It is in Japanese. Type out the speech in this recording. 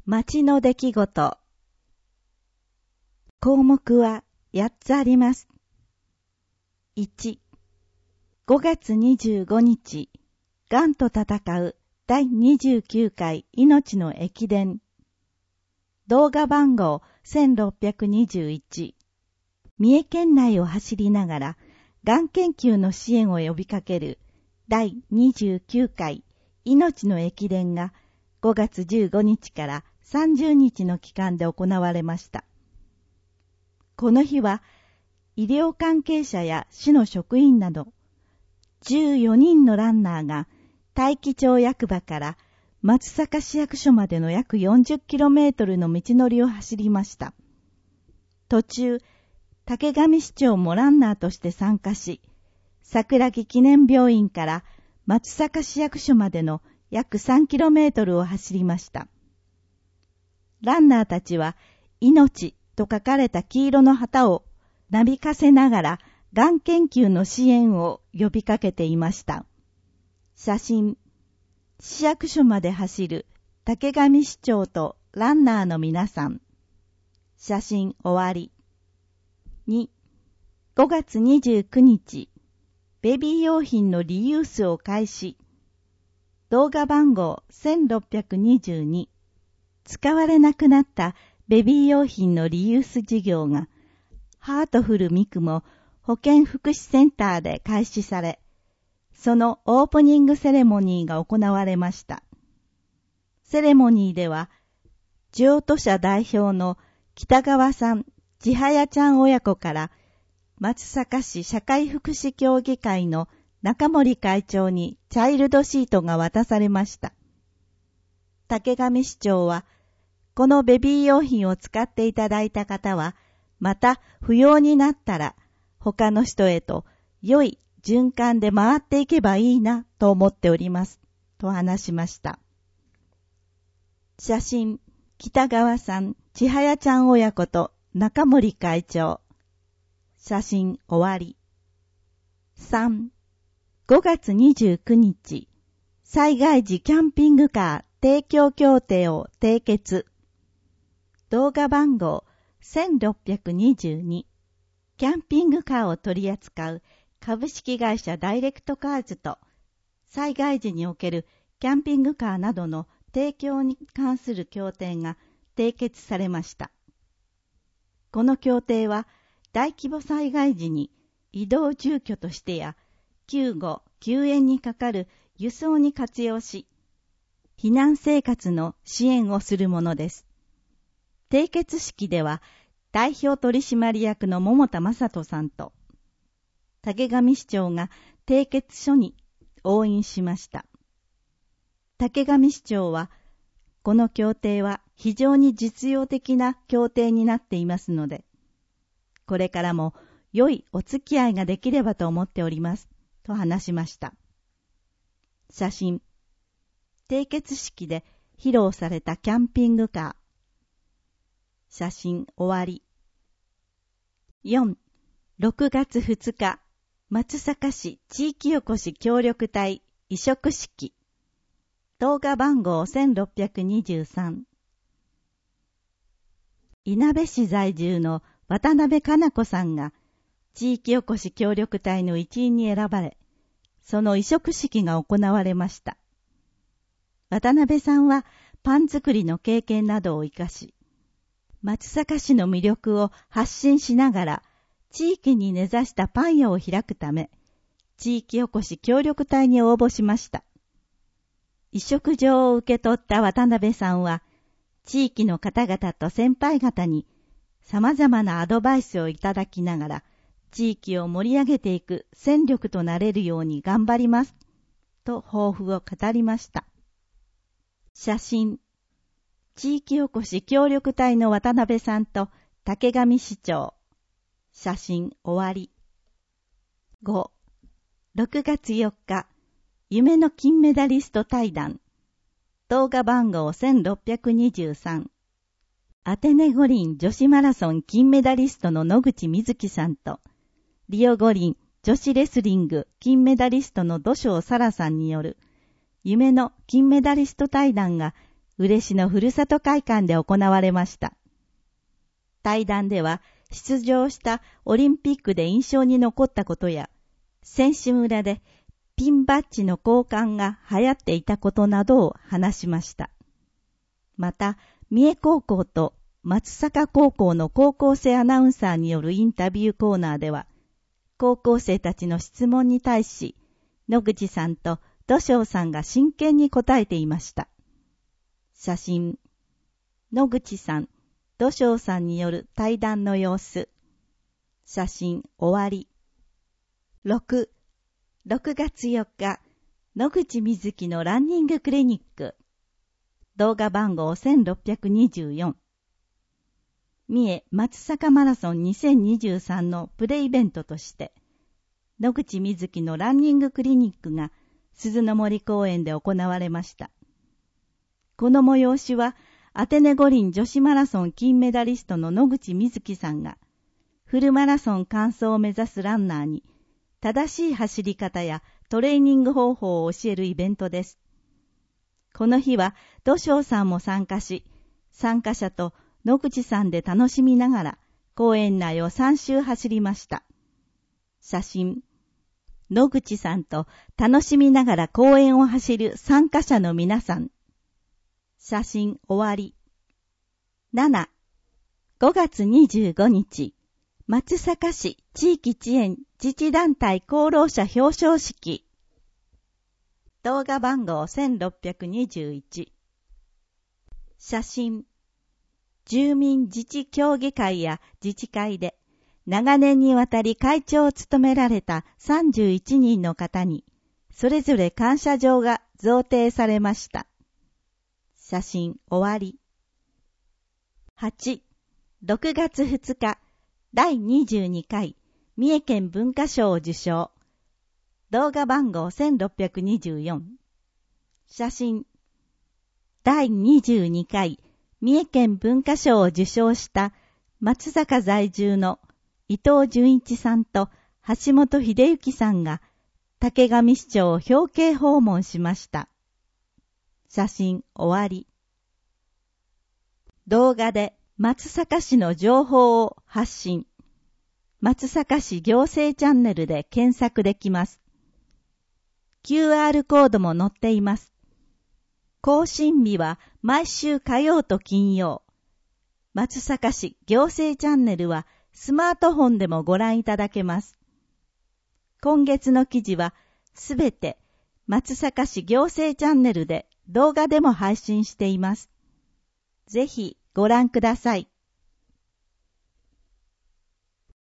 町の出来事。項目は8つあります。1、5月25日、がんと戦う第29回命の駅伝。動画番号1621。三重県内を走りながら、がん研究の支援を呼びかける第29回命の駅伝が5月15日から30日の期間で行われました。この日は、医療関係者や市の職員など、14人のランナーが大樹町役場から松阪市役所までの約 40km の道のりを走りました。途中、竹上市長もランナーとして参加し、桜木記念病院から松阪市役所までの約 3km を走りました。ランナーたちは、命と書かれた黄色の旗をなびかせながら、がん研究の支援を呼びかけていました。写真、市役所まで走る竹上市長とランナーの皆さん。写真終わり。2、5月29日、ベビー用品のリユースを開始。動画番号1622。使われなくなったベビー用品のリユース事業が、ハートフルミクモ保健福祉センターで開始され、そのオープニングセレモニーが行われました。セレモニーでは、譲渡者代表の北川さん、千早ちゃん親子から、松阪市社会福祉協議会の中森会長にチャイルドシートが渡されました。竹上市長は、このベビー用品を使っていただいた方は、また不要になったら、他の人へと良い循環で回っていけばいいなと思っております、と話しました。写真、北川さん、千早ちゃん親子と中森会長。写真終わり。3、5月29日、災害時キャンピングカー提供協定を締結。動画番号1622。キャンピングカーを取り扱う株式会社ダイレクトカーズと災害時におけるキャンピングカーなどの提供に関する協定が締結されました。この協定は大規模災害時に移動住居としてや救護・救援にかかる輸送に活用し、避難生活の支援をするものです。締結式では、代表取締役の桃田正人さんと、竹上市長が締結書に押印しました。竹上市長は、この協定は非常に実用的な協定になっていますので、これからも良いお付き合いができればと思っております、と話しました。写真、締結式で披露されたキャンピングカー。写真終わり。4、6月2日、松阪市地域おこし協力隊委嘱式。動画番号1623。いなべ市在住の渡辺かな子さんが地域おこし協力隊の一員に選ばれ、その委嘱式が行われました。渡辺さんはパン作りの経験などを生かし、松阪市の魅力を発信しながら、地域に根ざしたパン屋を開くため、地域おこし協力隊に応募しました。委嘱状を受け取った渡辺さんは、地域の方々と先輩方に様々なアドバイスをいただきながら、地域を盛り上げていく戦力となれるように頑張ります、と抱負を語りました。写真、地域おこし協力隊の渡辺さんと竹上市長。写真終わり。5、6月4日、夢の金メダリスト対談。動画番号1623。アテネ五輪女子マラソン金メダリストの野口みずきさんと、リオ五輪女子レスリング金メダリストの土性沙羅さんによる夢の金メダリスト対談が嬉野ふるさと会館で行われました。対談では、出場したオリンピックで印象に残ったことや、選手村でピンバッジの交換が流行っていたことなどを話しました。また、三重高校と松阪高校の高校生アナウンサーによるインタビューコーナーでは、高校生たちの質問に対し、野口さんと土性さんが真剣に答えていました。写真、野口さん、土性さんによる対談の様子。写真終わり。6月4日、野口みずきのランニングクリニック。動画番号1624。三重松阪マラソン2023のプレイベントとして、野口みずきのランニングクリニックが鈴の森公園で行われました。この催しは、アテネ五輪女子マラソン金メダリストの野口みずきさんが、フルマラソン完走を目指すランナーに、正しい走り方やトレーニング方法を教えるイベントです。この日は、土性さんも参加し、参加者と野口さんで楽しみながら、公園内を3周走りました。写真、野口さんと楽しみながら公園を走る参加者の皆さん。写真終わり。5月25日、松阪市地域遅延自治団体功労者表彰式。動画番号1621。写真、住民自治協議会や自治会で長年にわたり会長を務められた31人の方に、それぞれ感謝状が贈呈されました。写真終わり。6月2日、第22回三重県文化賞を受賞。動画番号1624。写真、第22回三重県文化賞を受賞した松阪在住の伊藤純一さんと橋本秀幸さんが竹上市長を表敬訪問しました。写真終わり。動画で松阪市の情報を発信。松阪市行政チャンネルで検索できます。QR コードも載っています。更新日は毎週火曜と金曜。松阪市行政チャンネルはスマートフォンでもご覧いただけます。今月の記事はすべて松阪市行政チャンネルで動画でも配信しています。ぜひご覧ください。